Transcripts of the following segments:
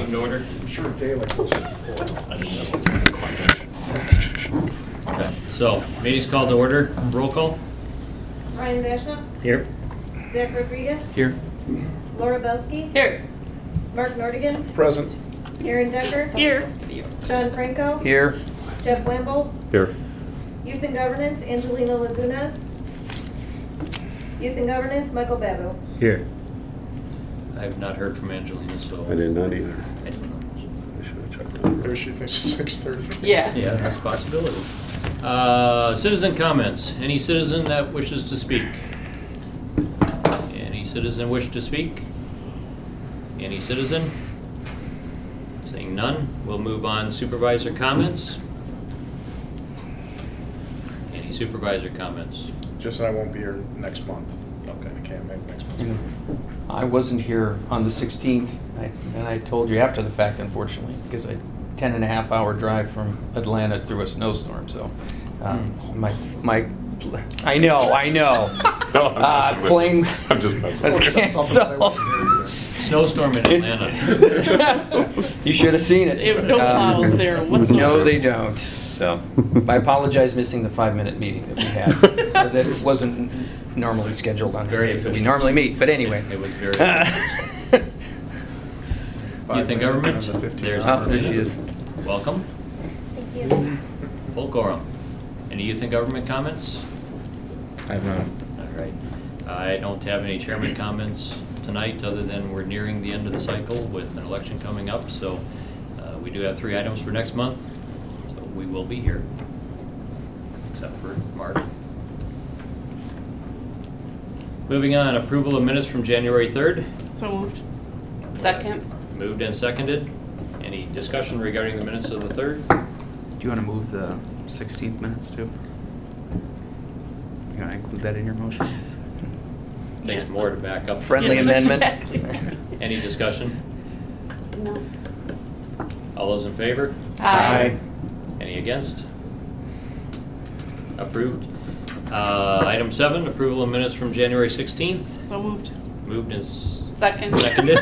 come to order? I'm sure daylight was Okay. So, meeting's called to order. Roll call. Ryan Vashna. Here. Zach Rodriguez. Here. Laura Belsky. Here. Mark Nordigan. present. Aaron Decker. Here. John Franco. Here. Jeff Wemble. Here. Youth and Governance, Angelina Lagunas. Youth and Governance, Michael Babu. Here. I have not heard from Angelina, so I did not either. I don't know. I should have checked on There she thinks it's 6:30. Yeah. Yeah, that's a possibility. Citizen comments. Any citizen that wishes to speak? Any citizen wish to speak? Any citizen? Seeing none, we'll move on. Supervisor comments? Any supervisor comments? Just that I won't be here next month. Okay. I can't make next month. And I wasn't here on the 16th, and I told you after the fact, unfortunately, because I 10.5-hour drive from Atlanta through a snowstorm. So, I know. No, I'm messing with plane you. I'm just messing was with you. canceled. Snowstorm in Atlanta. You should have seen it. They have no plows there whatsoever. No, they don't. So, I apologize missing the 5-minute meeting that we had. That wasn't normally scheduled on the Very days that we efficient. normally meet. But anyway. It was very efficient. Youth and Government? On the 15th. There's There she is. Welcome. Thank you. Full quorum. Any Youth and Government comments? I have none. All right. I don't have any chairman comments tonight, other than we're nearing the end of the cycle with an election coming up. So we do have 3 items for next month. So we will be here, except for Mark. Moving on, approval of minutes from January 3rd. So moved. Second. Moved and seconded. Any discussion regarding the minutes of the 3rd? Do you want to move the 16th minutes too? You want to include that in your motion? Thanks more to back up. Friendly Yes, amendment. exactly. Any discussion? No. All those in favor? Aye. Any against? Approved. Item 7, approval of minutes from January 16th. So moved. Moved and Second. seconded.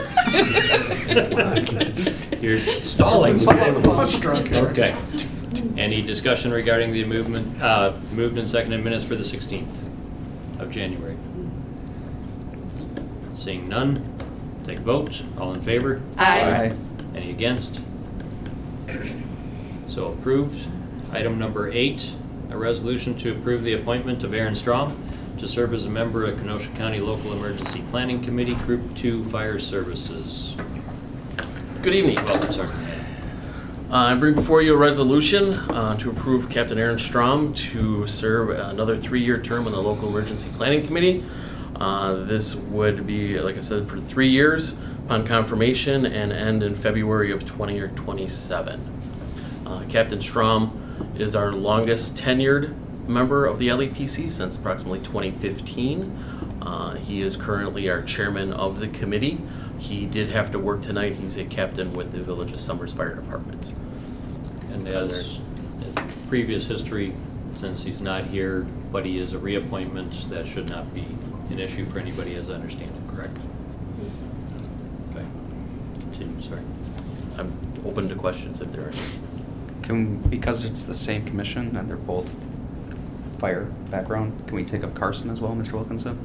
You're stalling. Punch drunk here. Okay. Any discussion regarding the movement, moved and seconded minutes for the 16th of January? Seeing none, take a vote. All in favor? Aye. Any against? So approved. Item number 8, a resolution to approve the appointment of Aaron Strom to serve as a member of Kenosha County Local Emergency Planning Committee, Group 2 Fire Services. Good evening. Welcome, Sergeant. I bring before you a resolution to approve Captain Aaron Strom to serve another 3-year term on the Local Emergency Planning Committee. This would be, like I said, for 3 years upon confirmation and end in February of 2027. Captain Strom is our longest tenured member of the LEPC since approximately 2015. He is currently our chairman of the committee. He did have to work tonight. He's a captain with the Village of Summers Fire Department. And as previous history, since he's not here, but he is a reappointment, that should not be an issue for anybody, as I understand it, correct? Okay. Continue, sorry. I'm open to questions if there are any. Because it's the same commission and they're both fire background, can we take up Carson as well, Mr. Wilkinson?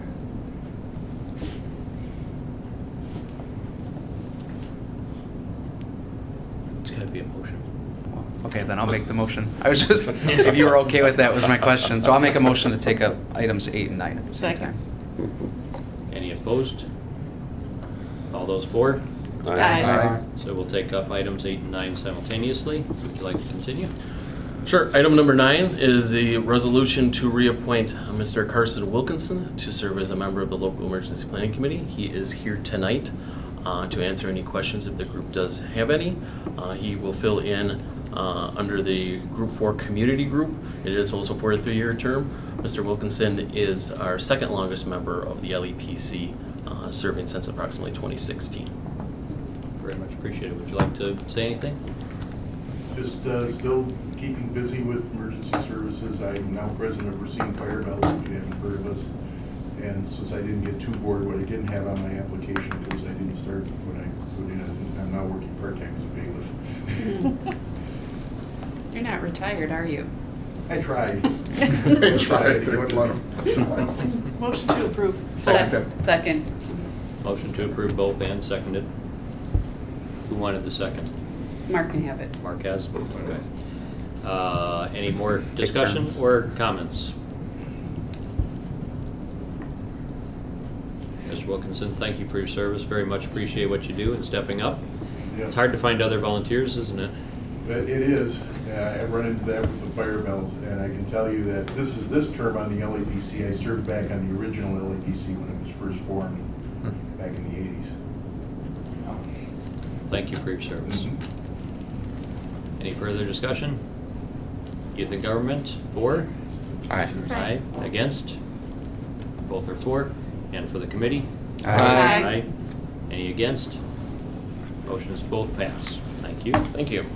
It's got to be a motion. Okay, then I'll make the motion. I was just, if you were okay with that was my question. So I'll make a motion to take up items 8 and 9 at the same Second. time. Any opposed? All those for? Aye. So we'll take up items 8 and 9 simultaneously. Would you like to continue? Sure. Item number 9 is the resolution to reappoint Mr. Carson Wilkinson to serve as a member of the Local Emergency Planning Committee. He is here tonight to answer any questions if the group does have any. He will fill in under the Group 4 Community Group. It is also for a 3-year term. Mr. Wilkinson is our second longest member of the LEPC, serving since approximately 2016. Very much appreciated. Would you like to say anything? Just still keeping busy with emergency services. I'm now president of Racine Fire Belt, if you haven't heard of us. And since I didn't get too bored, what I didn't have on my application, because I didn't start when I put in, I'm now working retired, are you? I tried. I tried, they wouldn't let 'em. Motion to approve. Second. Second. Motion to approve both and seconded. Who wanted the second? Mark can have it. Mark has? Okay. Any more discussion turns. or comments? Mr. Wilkinson, thank you for your service. Very much appreciate what you do and stepping up. Yeah. It's hard to find other volunteers, isn't it? It is. I've run into that with the fire bells, and I can tell you that this is this term on the LAPC. I served back on the original LAPC when it was first formed back in the 80s. Thank you for your service. Any further discussion? Youth in government, for? Aye. Aye. Against? Both are for. And for the committee? Aye. Any against? Motions both pass. Thank you. Thank you.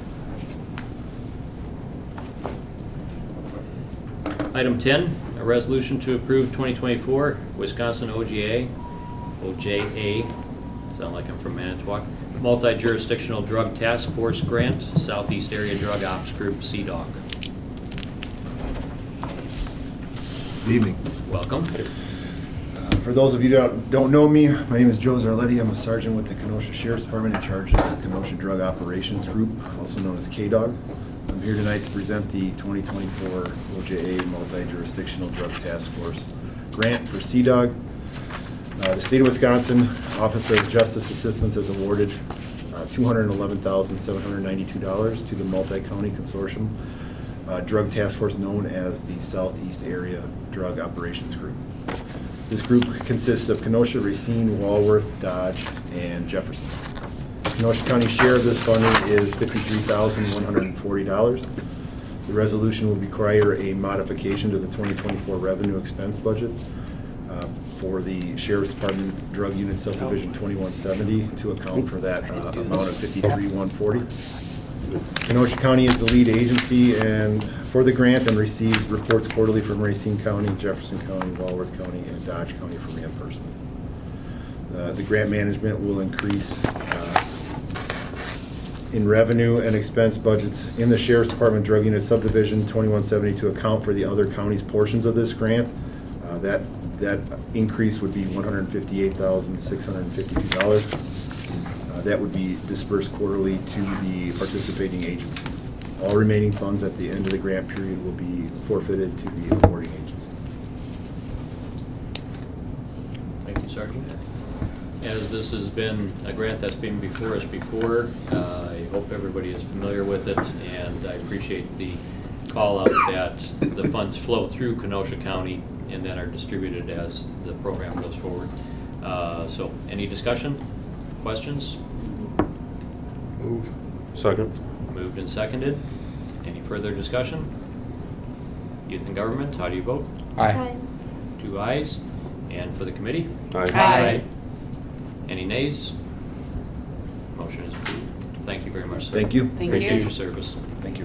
Item 10, a resolution to approve 2024 Wisconsin OJA, sound like I'm from Manitowoc, Multi-Jurisdictional Drug Task Force Grant, Southeast Area Drug Ops Group, CDOG. Good evening. Welcome. For those of you that don't know me, my name is Joe Zarletti. I'm a sergeant with the Kenosha Sheriff's Department in charge of the Kenosha Drug Operations Group, also known as KDOG. I'm here tonight to present the 2024 OJA Multi-Jurisdictional Drug Task Force Grant for CDOG. The State of Wisconsin Office of Justice Assistance has awarded $211,792 to the multi-county consortium drug task force known as the Southeast Area Drug Operations Group. This group consists of Kenosha, Racine, Walworth, Dodge, and Jefferson. Kenosha County share of this funding is $53,140. The resolution will require a modification to the 2024 revenue expense budget for the Sheriff's Department Drug Unit Subdivision 2170 to account for that amount of $53,140. Kenosha County is the lead agency and for the grant and receives reports quarterly from Racine County, Jefferson County, Walworth County, and Dodge County for reimbursement. The grant management will increase in revenue and expense budgets in the Sheriff's Department Drug Unit Subdivision 2170 to account for the other counties' portions of this grant. That increase would be $158,652. That would be dispersed quarterly to the participating agencies. All remaining funds at the end of the grant period will be forfeited to the awarding agency. Thank you, Sergeant. As this has been a grant that's been before us before, I hope everybody is familiar with it, and I appreciate the call out that the funds flow through Kenosha County and then are distributed as the program goes forward. So any discussion, questions? Move. Second. Moved and seconded. Any further discussion? Youth in government, how do you vote? Aye. 2 ayes. And for the committee? Aye. Any nays? Motion is approved. Thank you very much, sir. Thank you. Thank Appreciate you. your service. Thank you.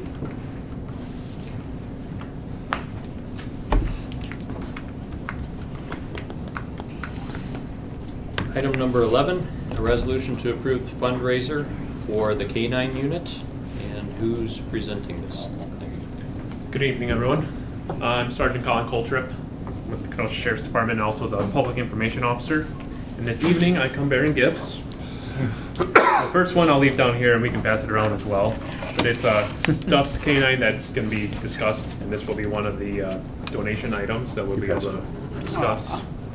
Item number 11, a resolution to approve the fundraiser for the K-9 unit. And who's presenting this? Good evening, everyone. I'm Sergeant Colin Coltrip with the Kenosha Sheriff's Department and also the Public Information Officer. And this evening, I come bearing gifts. The first one I'll leave down here and we can pass it around as well. But it's a stuffed canine that's going to be discussed, and this will be one of the donation items that we'll be able to discuss.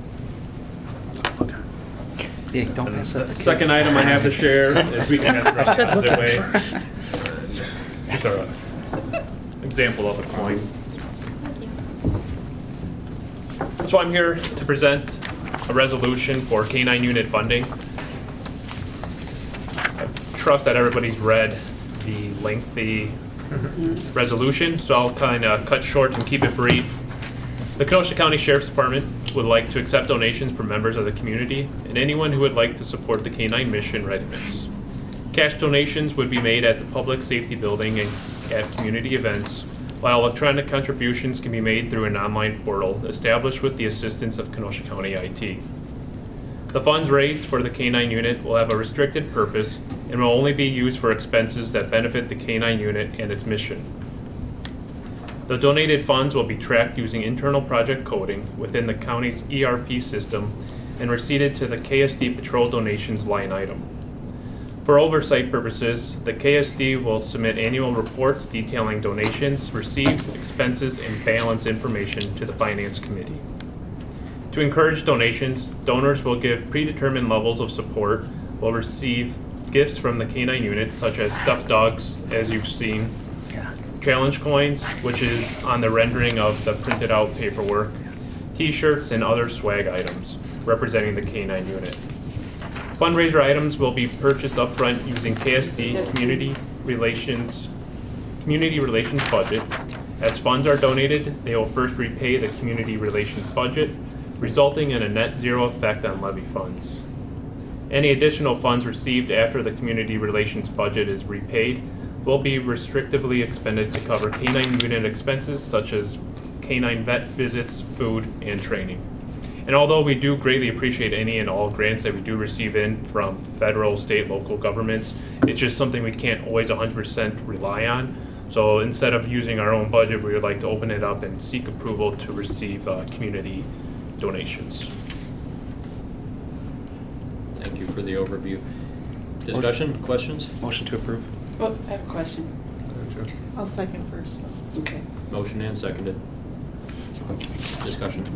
Yeah, don't mess up The the second item I have to share is we can pass it around the other way. It's an example of a coin. So I'm here to present a resolution for K-9 unit funding. I trust that everybody's read the lengthy resolution, so I'll kind of cut short and keep it brief. The Kenosha County Sheriff's Department would like to accept donations from members of the community and anyone who would like to support the K-9 mission readiness. Cash donations would be made at the Public Safety Building and at community events, while electronic contributions can be made through an online portal established with the assistance of Kenosha County IT. The funds raised for the K-9 unit will have a restricted purpose and will only be used for expenses that benefit the K-9 unit and its mission. The donated funds will be tracked using internal project coding within the county's ERP system and receipted to the KSD Patrol donations line item. For oversight purposes, the KSD will submit annual reports detailing donations, received, expenses, and balance information to the Finance Committee. To encourage donations, donors will give predetermined levels of support, will receive gifts from the K-9 unit, such as stuffed dogs, as you've seen, challenge coins, which is on the rendering of the printed out paperwork, t-shirts, and other swag items representing the K-9 unit. Fundraiser items will be purchased upfront using KSD Community Relations budget. As funds are donated, they will first repay the Community Relations budget, resulting in a net zero effect on levy funds. Any additional funds received after the Community Relations budget is repaid will be restrictively expended to cover K-9 unit expenses such as K-9 vet visits, food, and training. And although we do greatly appreciate any and all grants that we do receive in from federal, state, local governments, it's just something we can't always 100% rely on. So instead of using our own budget, we would like to open it up and seek approval to receive community donations. Thank you for the overview. Discussion, questions? Motion to approve. Oh, I have a question. I'll second first. Okay. Motion and seconded. Discussion.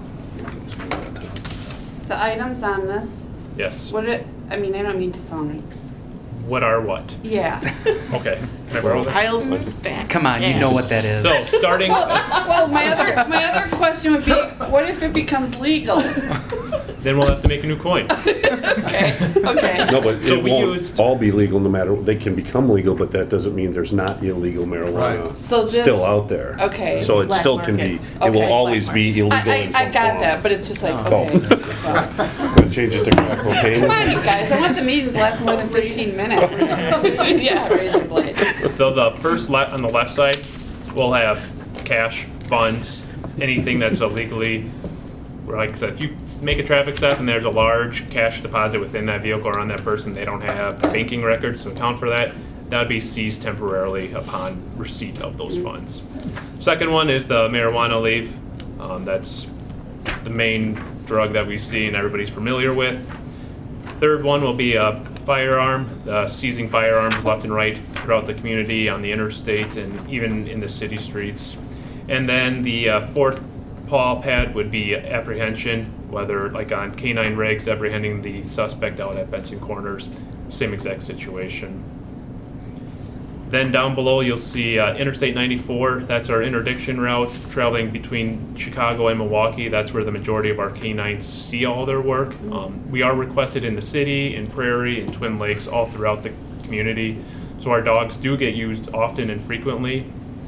The items on this, Yes. I mean, I don't mean to sound What are what? yeah. Okay. Can I borrow that? Piles and stacks. Come on, you know what that is. So starting. Well, my other question would be, what if it becomes legal? Then we'll have to make a new coin. Okay. No, but So it we won't used- all be legal no matter, they can become legal, but that doesn't mean there's not illegal marijuana Right. So this- still out there. Okay. So it Black still can market. be, it will Okay. always be illegal in some I got form. that, but it's just like, Oh. okay. So. Gonna change it to crack cocaine? Come on, you guys, I want the meeting to last more than 15 minutes. Yeah, raise your blade. So the first on the left side, we'll have cash, funds, anything that's illegally, like I said, if you make a traffic stop and there's a large cash deposit within that vehicle or on that person, they don't have banking records to account for that, that would be seized temporarily upon receipt of those funds. Second one is the marijuana leaf. That's the main drug that we see and everybody's familiar with. Third one will be a firearm, seizing firearms left and right throughout the community, on the interstate, and even in the city streets. And then the fourth paw pad would be apprehension, whether like on K-9 regs, apprehending the suspect out at Benson Corners, same exact situation. Then down below you'll see Interstate 94, that's our interdiction route traveling between Chicago and Milwaukee. That's where the majority of our K-9s see all their work. We are requested in the city, in Prairie, in Twin Lakes, all throughout the community. So our dogs do get used often and frequently.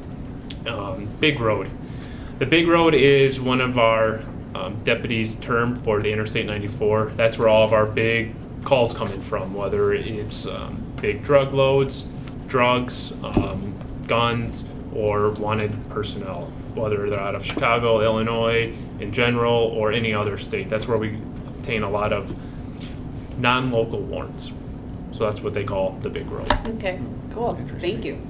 Big Road. The Big Road is one of our deputies' term for the Interstate 94. That's where all of our big calls come in from, whether it's big drug loads, drugs, guns, or wanted personnel, whether they're out of Chicago, Illinois in general, or any other state. That's where we obtain a lot of non-local warrants. So that's what they call the Big Road. Okay, cool, thank you.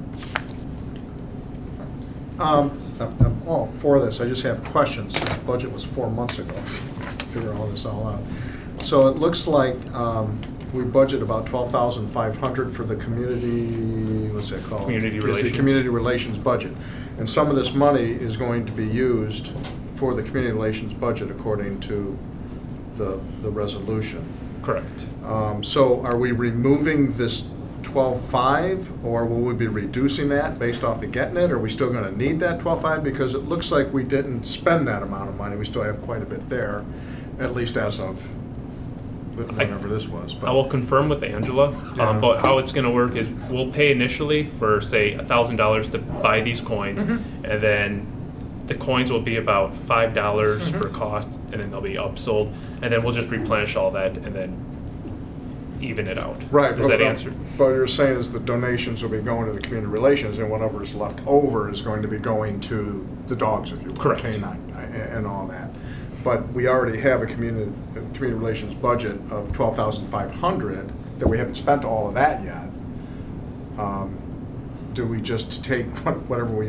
I'm all for this, I just have questions. This budget was 4 months ago, figure all this all out. So it looks like we budget about $12,500 for the community, what's that called? Community Just the relations. Community relations budget. And some of this money is going to be used for the community relations budget according to the resolution. Correct. So are we removing this 12.5, or will we be reducing that based off of getting it? Are we still gonna need that 12.5? Because it looks like we didn't spend that amount of money. We still have quite a bit there, at least as of whatever this was. I will confirm with Angela, Yeah. but how it's gonna work is we'll pay initially for, say, $1,000 to buy these coins, and then the coins will be about $5 for cost, and then they'll be upsold, and then we'll just replenish all that and then even it out. Right. Does that answer? But you're saying is the donations will be going to the community relations, and whatever's left over is going to be going to the dogs, if you will. Correct. Canine, and all that. But we already have a community relations budget of $12,500 that we haven't spent all of that yet. Do we just take whatever we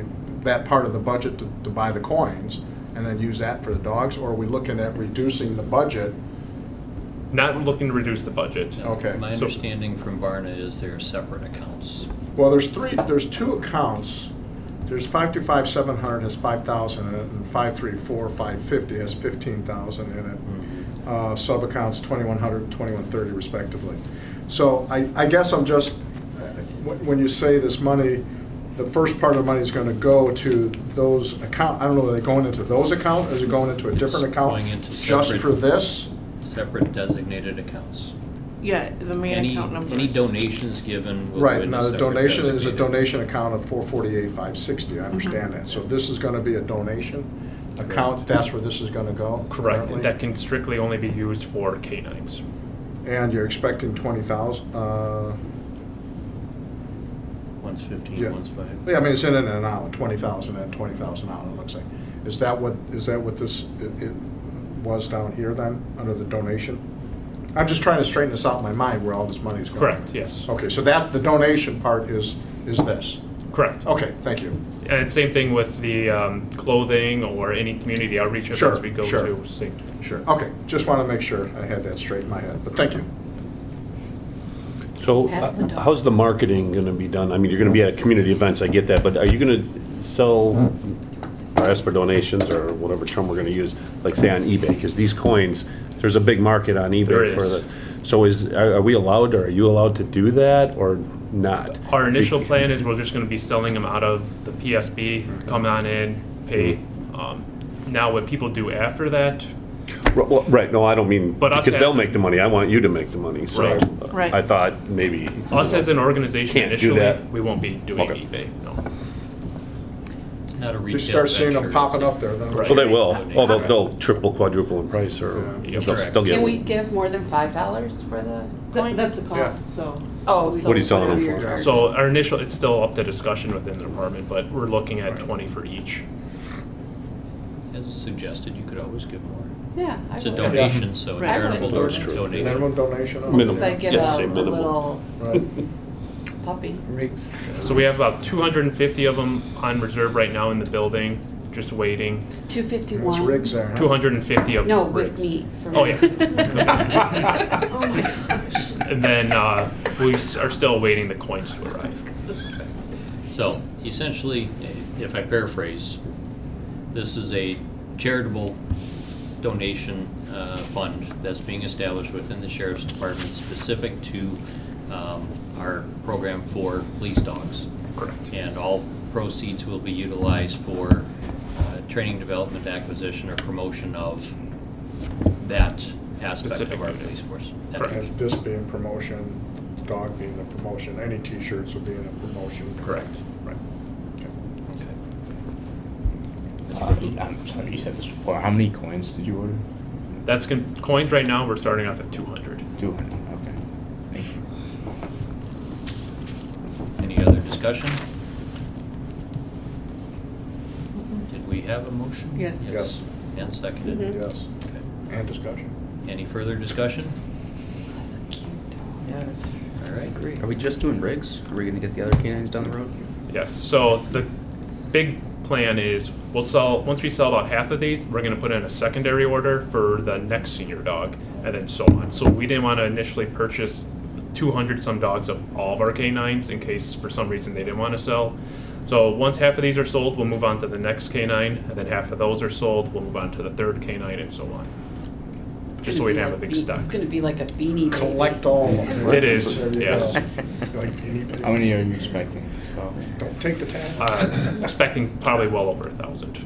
that part of the budget to buy the coins and then use that for the dogs? Or are we looking at reducing the budget? Not looking to reduce the budget. Okay. My So- understanding from Varna is they're separate accounts. Well, there's two accounts. There's 525,700 has 5,000 in it, and 534,550 has 15,000 in it. Sub-accounts 2,100 and 2,130 respectively. So I guess I'm just, when you say this money, the first part of the money is going to go to those account, I don't know, are they going into those accounts, or is it going into a different It's account? going into Just separate- for this? Separate designated accounts. Yeah, the main Any, account number. any donations given will go Right, into now the separate donation is a designated. donation account of 448,560, I understand that. So this is going to be a donation account, that's where this is going to go? Correct. currently? That can strictly only be used for canines. And you're expecting 20,000, One's 15, yeah. one's 5. Yeah, I mean, it's in and out, 20,000 and 20,000 out, it looks like. Is that what this, it was down here then, under the donation? I'm just trying to straighten this out in my mind where all this money is going. Correct, yes. Okay, so that, the donation part is this? Correct. Okay, thank you. And same thing with the clothing or any community outreach Sure, events we go sure. to. Same. Sure, okay, just want to make sure I had that straight in my head, but thank you. So Pass the dog. how's the marketing going to be done? I mean, you're going to be at community events, I get that, but are you going to sell or ask for donations or whatever term we're going to use, like say on eBay? Because these coins, there's a big market on There eBay is. for the. So are we allowed, or are you allowed to do that or not? Our initial plan is we're just going to be selling them out of the PSB, come on in, pay. Now what people do after that, Well, right, no, I don't mean, But us because they'll as- make the money, I want you to make the money, so Right. Right. I thought maybe. us as an organization Can't do initially, that. we won't be doing Okay. eBay, no. It's not a You retail start seeing them venture, popping it's a- up there, then. Right. So they will, oh, Donation. they'll triple, quadruple in price, or Yeah. they'll Correct. still get. Can we give more than $5 for the coin? That's the Yeah. cost, so. Oh, so What are you selling them whatever for? your So charge is. our initial, it's still up to discussion within the department, but we're looking at 20 for each. As suggested, you could always give more. Yeah. I It's a would. donation, so a Right. charitable That's true. donation. Minimum donation? Minimum. Because I get Yes, say a minimal. little Right. puppy. Rigs. So we have about 250 of them on reserve right now in the building, just waiting. 251. There's rigs there, huh? 250 of No, rigs. with me. For Oh, me. yeah. Oh my gosh. And then we are still waiting the coins to arrive. So essentially, if I paraphrase, this is a charitable donation fund that's being established within the Sheriff's Department specific to our program for police dogs. Correct. And all proceeds will be utilized for training, development, acquisition, or promotion of that aspect Specific of our unit. police force. Correct. And this being promotion, dog being a promotion, any T-shirts would be in a promotion. Correct. Right. Okay. I'm sorry, you said this before. How many coins did you order? That's coins right now. We're starting off at 200. 200, okay. Thank you. Any other discussion? Did we have a motion? Yes. Yes. And seconded? Mhm. Yes, Okay. and discussion. Any further discussion? That's a cute dog. Yeah. All right. Great. Are we just doing rigs? Are we gonna get the other canines down the road? Yes. So the big plan is once we sell about half of these, we're going to put in a secondary order for the next senior dog, and then so on. So we didn't want to initially purchase 200 some dogs of all of our canines in case for some reason they didn't want to sell. So once half of these are sold, we'll move on to the next canine, and then half of those are sold, we'll move on to the third canine, and so on. Just so we have a big stock. It's gonna be like a beanie baby. Collect all of them. It is, There you yes. go. Like guinea pigs. How many are you expecting? So, Don't take the tag. Expecting probably well over 1,000.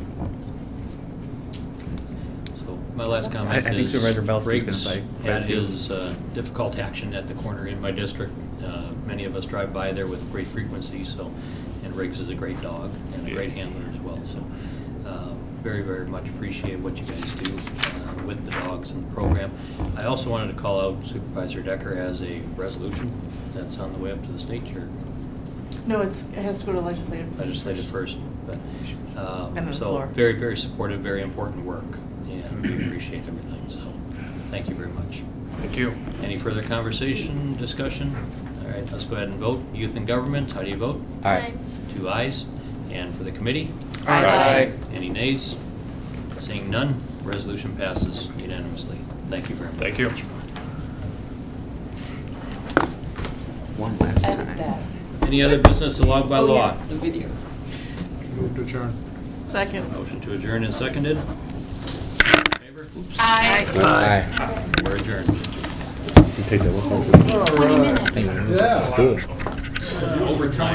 So my last comment I think is Supervisor Belsky's Riggs gonna buy had Brad too. his difficult action at the corner in my district. Many of us drive by there with great frequency, so, and Riggs is a great dog and a great handler as well, so very, very much appreciate what you guys do with the dogs and the program. I also wanted to call out Supervisor Decker has a resolution that's on the way up to the state. Your No, it has to go to legislative. legislative first, but, And then the so floor. very, very supportive, very important work, and we appreciate everything, so thank you very much. Thank you. Any further conversation, discussion? All right, let's go ahead and vote. Youth and Government, how do you vote? Aye. 2 ayes. And for the committee? Aye. Any nays? Seeing none, resolution passes unanimously. Thank you very much. Thank you. One last Edit time. that. Any other business allowed by Oh, law? yeah, the video. Move to adjourn. Second. Motion to adjourn is seconded. In favor? Oops. Aye. Aye. We're adjourned. You take that one. All right. This is good. Overtime.